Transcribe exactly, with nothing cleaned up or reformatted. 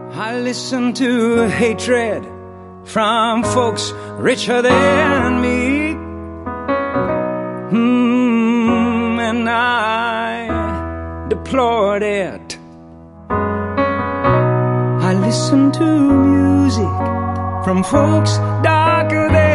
I listen to hatred from folks richer than me. Mm, and I deplored it. I listen to music from folks darker than